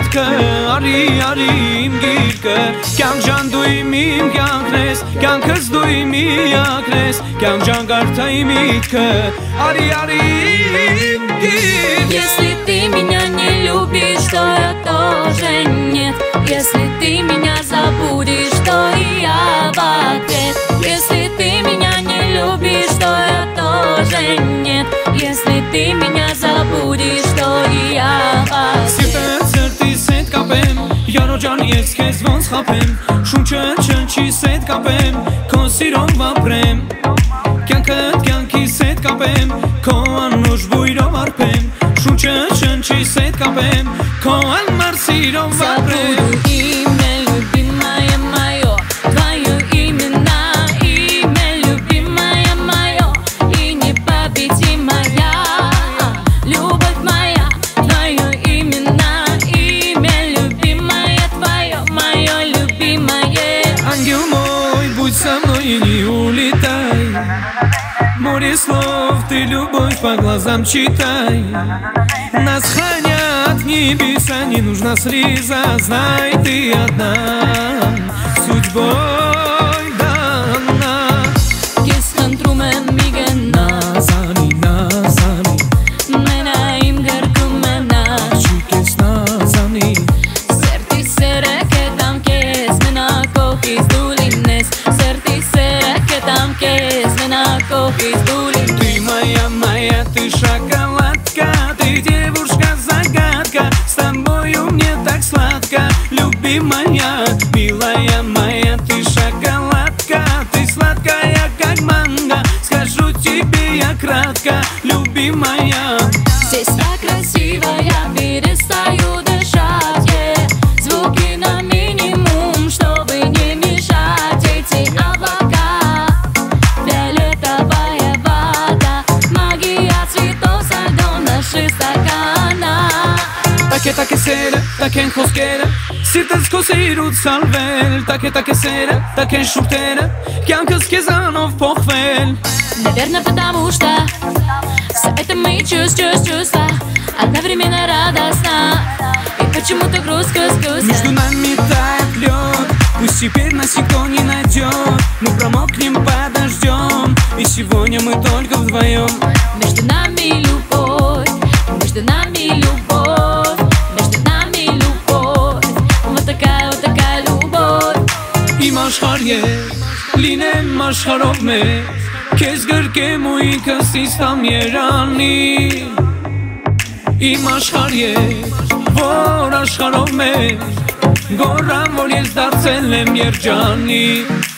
միտքը, արի իմ գիրկը, կյանք ժան դու իմ կյանքն ես, կյանքս դու իմ միակն ես, կյանք ժան կարդայի միտքը, արի իմ գիրկը. Если ты меня не любишь, то я тоже нет. Если ты меня забудешь, то и я в ответ. Если ты меня не любишь, то я тоже нет. Если ты меня забудешь, то и я в ответ. Սիրտը ծրտիս հետ կապեմ, յարո ջան ես քեզ ոնց խապեմ, շունչը չնչիս հետ կապեմ, քո սիրով վապրեմ, կյանքդ կյանքիս հետ կապեմ, քո անուշ բույրով արփեմ, շունչը չնչիս հետ կապեմ, քո անմար սիրով վապրեմ. Забуду имя, любимое мое, твое имя, любимое мое, и непобедимая любовь моя. Твое имя, любимое твое, мое любимое. Ангел мой, будь со мной и не улетай. Море слов, ты любовь по глазам читай. Нас хранят небеса, не нужна слеза. Знай, ты одна, судьбой дана. Кескан трумен мигена, Назами, менаим гъркумена. чукес назами. Серти сереке там кес, мена кохис дулинес. Серти сереке там кес, мена кохис дулинес. Ты моя, ты шоколадка, ты девушка-загадка, с тобою мне так сладко, любимая, милая моя, ты шоколадка, ты сладкая, как манго, скажу тебе я кратко, любимая. Здесь так красиво, я перестаю дышать, звуки на минимум, чтобы не мешать. Эти облака, фиолетовая вода, магия цветов со льдом наши стакана. Take սերը, take խոսքերը, սիրտս քո սիրուց սալվել, take սերը, take շուրթերը, կյանքս քեզանով փոխվել. Наверное, потому что все это мы чувства одновременно радостно и почему-то грустно. Между нами тает лед, пусть теперь нас никто не найдет. Мы промокнем, подождем, и сегодня мы только вдвоем. Между нами любовь, между нами любовь, между нами любовь. Вот такая любовь. Իմ աշխարհ է, լինեմ աշխարհով մեկ, քեզ գրկեմ ու ինքս իստամ երանի. Իմ աշխարհ է, որ աշխարհով մեկ, գոռամ որ ես դարձել եմ երջանի.